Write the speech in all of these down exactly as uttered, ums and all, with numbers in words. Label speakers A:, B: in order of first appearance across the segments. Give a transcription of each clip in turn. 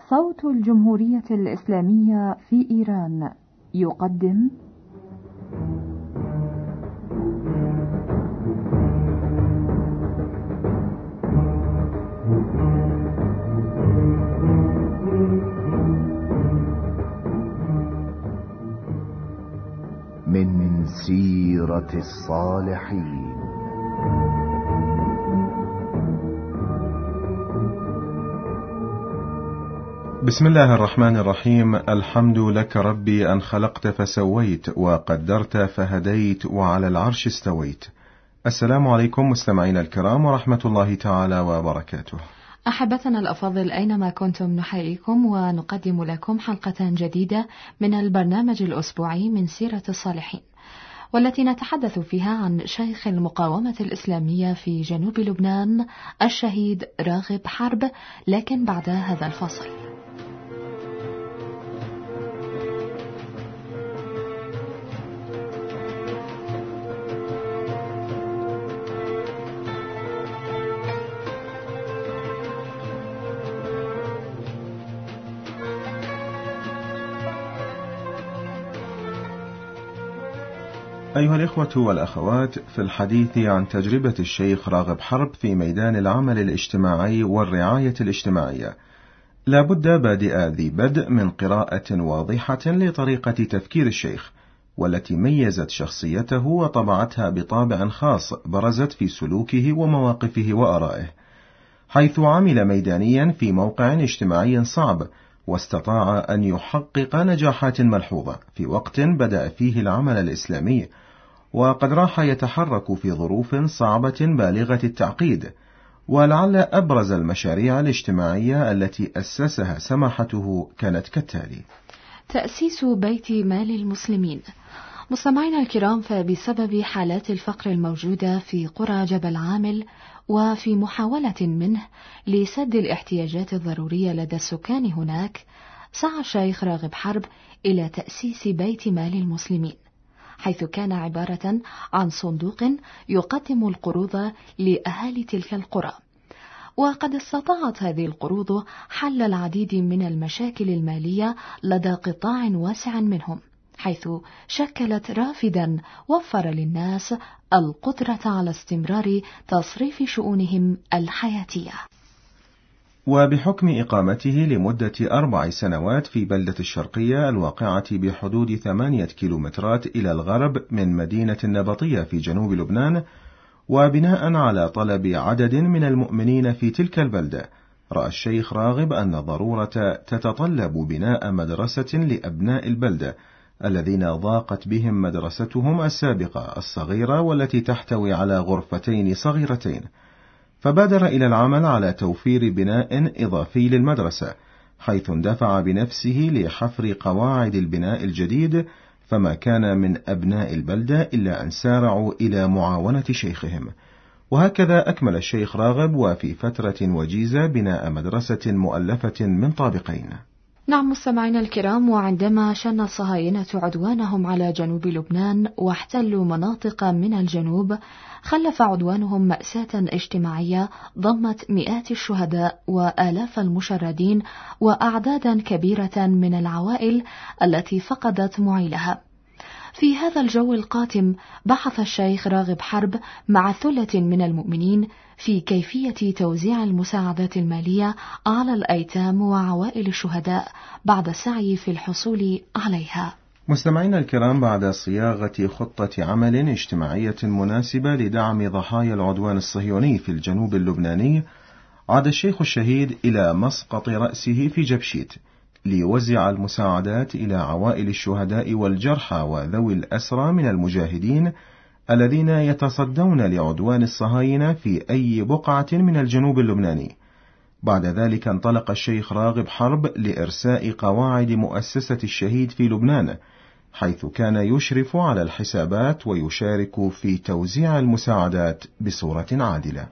A: صوت الجمهورية الإسلامية في إيران يقدم
B: من سيرة الصالحين.
C: بسم الله الرحمن الرحيم. الحمد لك ربي أن خلقت فسويت وقدرت فهديت وعلى العرش استويت. السلام عليكم مستمعين الكرام ورحمة الله تعالى وبركاته.
A: أحبتنا الأفاضل، أينما كنتم نحييكم ونقدم لكم حلقة جديدة من البرنامج الأسبوعي من سيرة الصالحين، والتي نتحدث فيها عن شيخ المقاومة الإسلامية في جنوب لبنان الشهيد راغب حرب، لكن بعد هذا الفصل.
C: أيها الإخوة والأخوات، في الحديث عن تجربة الشيخ راغب حرب في ميدان العمل الاجتماعي والرعاية الاجتماعية، لا بد بادئ ذي بدء من قراءة واضحة لطريقة تفكير الشيخ، والتي ميزت شخصيته وطبعتها بطابع خاص برزت في سلوكه ومواقفه وآرائه، حيث عمل ميدانيا في موقع اجتماعي صعب، واستطاع أن يحقق نجاحات ملحوظة في وقت بدأ فيه العمل الإسلامي، وقد راح يتحرك في ظروف صعبة بالغة التعقيد. ولعل أبرز المشاريع الاجتماعية التي أسسها سماحته كانت كالتالي:
A: تأسيس بيت مال المسلمين. مستمعينا الكرام، فبسبب حالات الفقر الموجودة في قرى جبل عامل، وفي محاولة منه لسد الاحتياجات الضرورية لدى السكان هناك، سعى الشيخ راغب حرب إلى تأسيس بيت مال المسلمين، حيث كان عبارة عن صندوق يقدم القروض لأهالي تلك القرى. وقد استطاعت هذه القروض حل العديد من المشاكل المالية لدى قطاع واسع منهم، حيث شكلت رافدا وفر للناس القدرة على استمرار تصريف شؤونهم الحياتية.
C: وبحكم إقامته لمدة أربع سنوات في بلدة الشرقية الواقعة بحدود ثمانية كيلومترات إلى الغرب من مدينة النبطية في جنوب لبنان، وبناء على طلب عدد من المؤمنين في تلك البلدة، رأى الشيخ راغب أن ضرورة تتطلب بناء مدرسة لأبناء البلدة الذين ضاقت بهم مدرستهم السابقة الصغيرة والتي تحتوي على غرفتين صغيرتين، فبادر إلى العمل على توفير بناء إضافي للمدرسة، حيث اندفع بنفسه لحفر قواعد البناء الجديد، فما كان من أبناء البلدة إلا أن سارعوا إلى معاونة شيخهم. وهكذا أكمل الشيخ راغب وفي فترة وجيزة بناء مدرسة مؤلفة من طابقين.
A: نعم مستمعينا الكرام، وعندما شن الصهاينة عدوانهم على جنوب لبنان واحتلوا مناطق من الجنوب، خلف عدوانهم مأساة اجتماعية ضمت مئات الشهداء وآلاف المشردين وأعدادا كبيرة من العوائل التي فقدت معيلها. في هذا الجو القاتم بحث الشيخ راغب حرب مع ثلة من المؤمنين في كيفية توزيع المساعدات المالية على الأيتام وعوائل الشهداء بعد السعي في الحصول عليها.
C: مستمعينا الكرام، بعد صياغة خطة عمل اجتماعية مناسبة لدعم ضحايا العدوان الصهيوني في الجنوب اللبناني، عاد الشيخ الشهيد إلى مسقط رأسه في جبشيت ليوزع المساعدات إلى عوائل الشهداء والجرحى وذوي الأسرى من المجاهدين الذين يتصدون لعدوان الصهاينة في أي بقعة من الجنوب اللبناني. بعد ذلك انطلق الشيخ راغب حرب لإرساء قواعد مؤسسة الشهيد في لبنان، حيث كان يشرف على الحسابات ويشارك في توزيع المساعدات بصورة عادلة.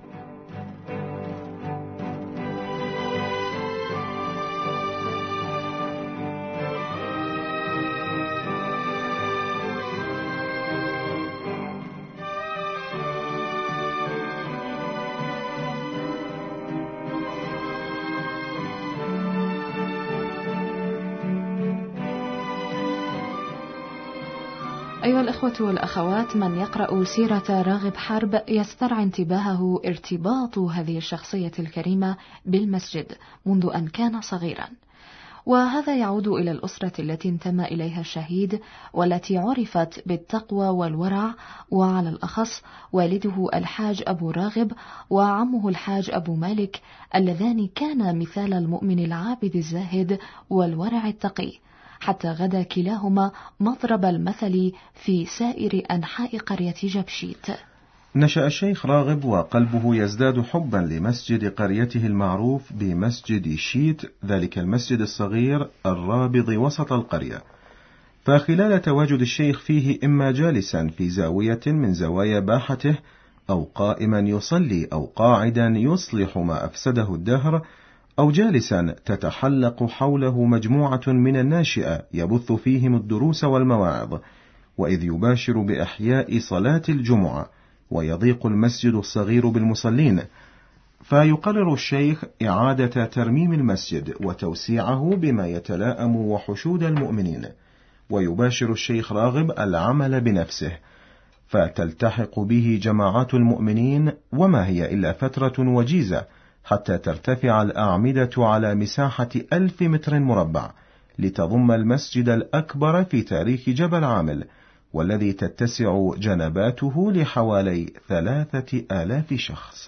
A: أيها الأخوة والأخوات، من يقرأ سيرة راغب حرب يسترعى انتباهه ارتباط هذه الشخصية الكريمة بالمسجد منذ أن كان صغيرا، وهذا يعود إلى الأسرة التي انتمى إليها الشهيد والتي عرفت بالتقوى والورع، وعلى الأخص والده الحاج أبو راغب وعمه الحاج أبو مالك اللذان كانا مثال المؤمن العابد الزاهد والورع التقي، حتى غدا كلاهما مضرب المثل في سائر أنحاء قرية جبشيت.
C: نشأ الشيخ راغب وقلبه يزداد حبا لمسجد قريته المعروف بمسجد شيت، ذلك المسجد الصغير الرابض وسط القرية، فخلال تواجد الشيخ فيه إما جالسا في زاوية من زوايا باحته، أو قائما يصلي، أو قاعدا يصلح ما أفسده الدهر، أو جالسا تتحلق حوله مجموعة من الناشئة يبث فيهم الدروس والمواعظ، وإذ يباشر بإحياء صلاة الجمعة ويضيق المسجد الصغير بالمصلين، فيقرر الشيخ إعادة ترميم المسجد وتوسيعه بما يتلائم وحشود المؤمنين، ويباشر الشيخ راغب العمل بنفسه، فتلتحق به جماعات المؤمنين، وما هي إلا فترة وجيزة حتى ترتفع الأعمدة على مساحة ألف متر مربع، لتضم المسجد الأكبر في تاريخ جبل عامل، والذي تتسع جنباته لحوالي ثلاثة آلاف شخص.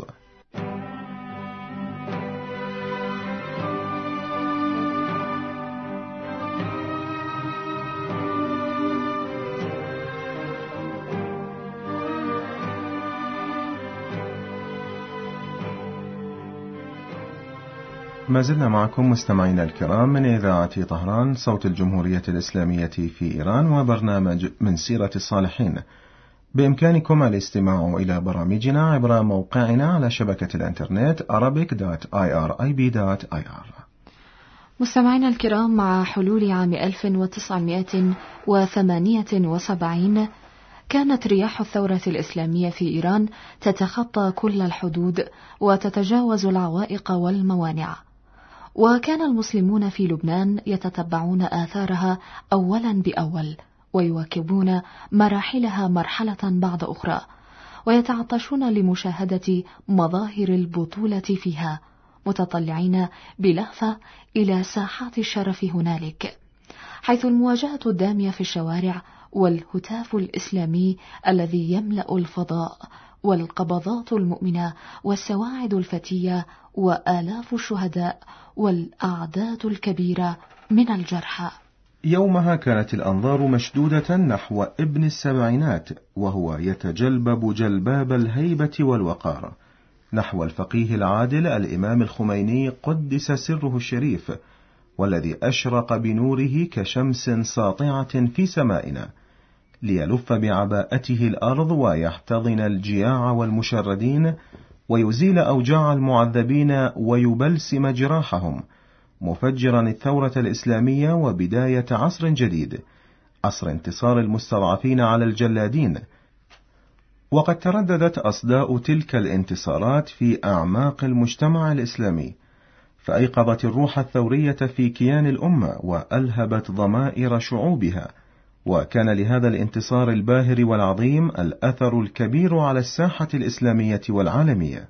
C: ما زلنا معكم مستمعينا الكرام من إذاعة طهران صوت الجمهورية الإسلامية في إيران، وبرنامج من سيرة الصالحين. بإمكانكم الاستماع إلى برامجنا عبر موقعنا على شبكة الإنترنت arabic dot irib dot ir.
A: مستمعينا الكرام، مع حلول عام ألف وتسعمائة وثمانية وسبعين كانت رياح الثورة الإسلامية في إيران تتخطى كل الحدود وتتجاوز العوائق والموانع، وكان المسلمون في لبنان يتتبعون آثارها أولا بأول، ويواكبون مراحلها مرحلة بعد أخرى، ويتعطشون لمشاهدة مظاهر البطولة فيها، متطلعين بلهفة إلى ساحات الشرف هنالك، حيث المواجهة الدامية في الشوارع والهتاف الإسلامي الذي يملأ الفضاء، والقبضات المؤمنة والسواعد الفتية وآلاف الشهداء والأعداد الكبيرة من الجرحى.
C: يومها كانت الأنظار مشدودة نحو ابن السبعينات، وهو يتجلبب جلباب الهيبة والوقار، نحو الفقيه العادل الإمام الخميني قدس سره الشريف، والذي أشرق بنوره كشمس ساطعة في سمائنا، ليلف بعباءته الأرض ويحتضن الجياع والمشردين، ويزيل أوجاع المعذبين ويبلسم جراحهم، مفجرا الثورة الإسلامية وبداية عصر جديد، عصر انتصار المستضعفين على الجلادين. وقد ترددت أصداء تلك الانتصارات في أعماق المجتمع الإسلامي، فأيقظت الروح الثورية في كيان الأمة وألهبت ضمائر شعوبها، وكان لهذا الانتصار الباهر والعظيم الأثر الكبير على الساحة الإسلامية والعالمية.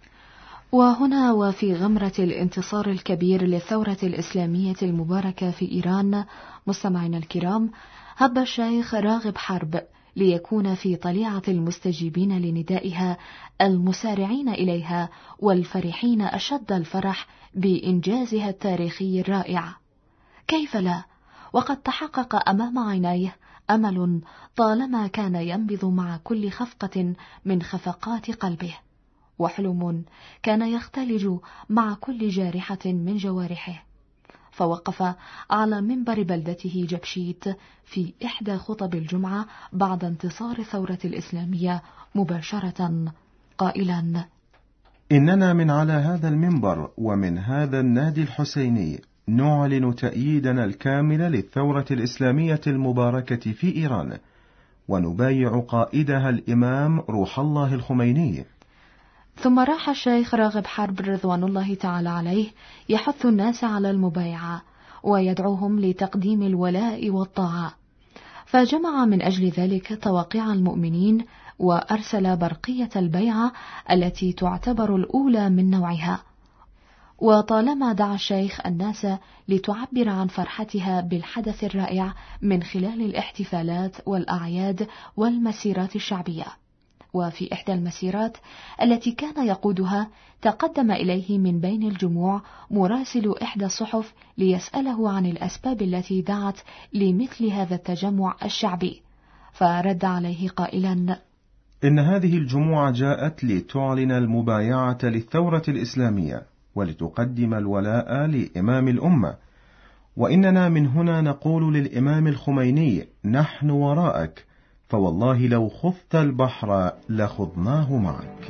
A: وهنا وفي غمرة الانتصار الكبير للثورة الإسلامية المباركة في إيران، مستمعينا الكرام، هب الشيخ راغب حرب ليكون في طليعة المستجيبين لندائها، المسارعين إليها والفرحين أشد الفرح بإنجازها التاريخي الرائع. كيف لا، وقد تحقق أمام عينيه أمل طالما كان ينبض مع كل خفقة من خفقات قلبه، وحلم كان يختلج مع كل جارحة من جوارحه، فوقف على منبر بلدته جبشيت في إحدى خطب الجمعة بعد انتصار الثورة الإسلامية مباشرة قائلا:
C: إننا من على هذا المنبر ومن هذا النادي الحسيني نعلن تأييدنا الكامل للثورة الإسلامية المباركة في إيران، ونبايع قائدها الإمام روح الله الخميني.
A: ثم راح الشيخ راغب حرب رضوان الله تعالى عليه يحث الناس على المبايعة ويدعوهم لتقديم الولاء والطاعة، فجمع من أجل ذلك توقيع المؤمنين وأرسل برقية البيعة التي تعتبر الأولى من نوعها. وطالما دعا الشيخ الناس لتعبر عن فرحتها بالحدث الرائع من خلال الاحتفالات والأعياد والمسيرات الشعبية. وفي إحدى المسيرات التي كان يقودها تقدم إليه من بين الجموع مراسل إحدى الصحف ليسأله عن الأسباب التي دعت لمثل هذا التجمع الشعبي، فرد عليه قائلا:
C: إن هذه الجموع جاءت لتعلن المبايعة للثورة الإسلامية ولتقدم الولاء لإمام الأمة، وإننا من هنا نقول للإمام الخميني: نحن وراءك، فوالله لو خضت البحر لخضناه معك.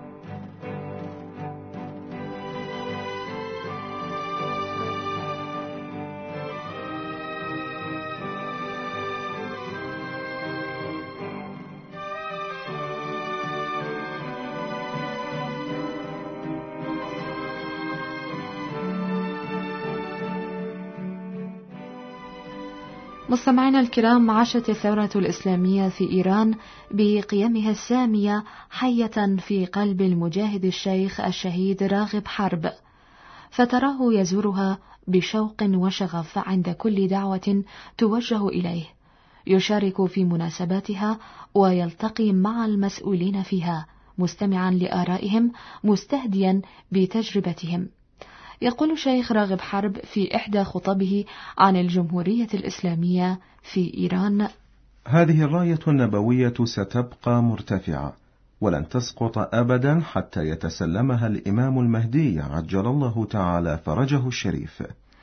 A: مستمعينا الكرام، عاشت الثورة الإسلامية في إيران بقيمها السامية حية في قلب المجاهد الشيخ الشهيد راغب حرب، فتراه يزورها بشوق وشغف عند كل دعوة توجه إليه، يشارك في مناسباتها ويلتقي مع المسؤولين فيها مستمعا لآرائهم مستهديا بتجربتهم. يقول الشيخ راغب حرب في إحدى خطبه عن الجمهورية الإسلامية في إيران:
C: هذه الراية النبوية ستبقى مرتفعة ولن تسقط أبدا حتى يتسلمها الإمام المهدي عجل الله تعالى فرجه الشريف.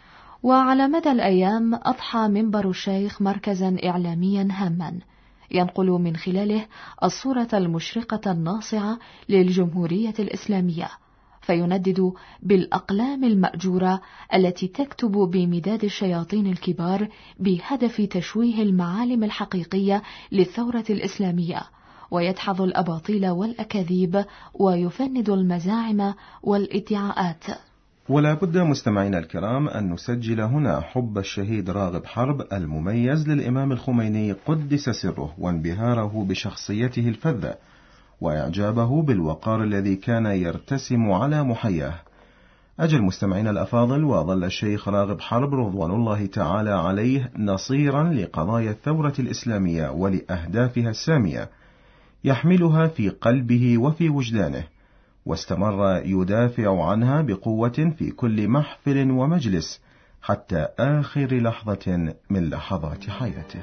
A: وعلى مدى الأيام أضحى منبر الشيخ مركزا إعلاميا هاما ينقل من خلاله الصورة المشرقة الناصعة للجمهورية الإسلامية، فيندد بالأقلام المأجورة التي تكتب بمداد الشياطين الكبار بهدف تشويه المعالم الحقيقية للثورة الإسلامية، ويدحض الأباطيل والأكاذيب ويفند المزاعم والادعاءات.
C: ولا بد مستمعينا الكرام أن نسجل هنا حب الشهيد راغب حرب المميز للإمام الخميني قدس سره، وانبهاره بشخصيته الفذة، وإعجابه بالوقار الذي كان يرتسم على محياه. أجل مستمعين الأفاضل، وظل الشيخ راغب حرب رضوان الله تعالى عليه نصيرا لقضايا الثورة الإسلامية ولأهدافها السامية، يحملها في قلبه وفي وجدانه، واستمر يدافع عنها بقوة في كل محفل ومجلس حتى آخر لحظة من لحظات حياته.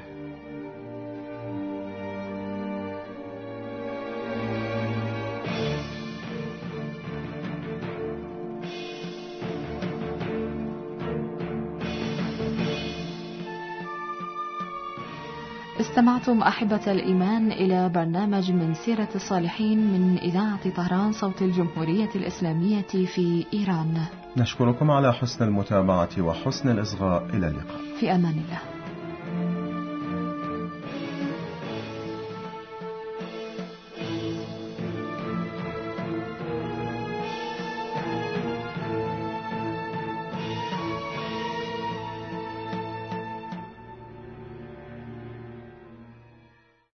A: استمعتم أحبة الإيمان إلى برنامج من سيرة الصالحين من إذاعة طهران صوت الجمهورية الإسلامية في إيران.
C: نشكركم على حسن المتابعة وحسن الإصغاء. إلى اللقاء.
A: في أمان الله.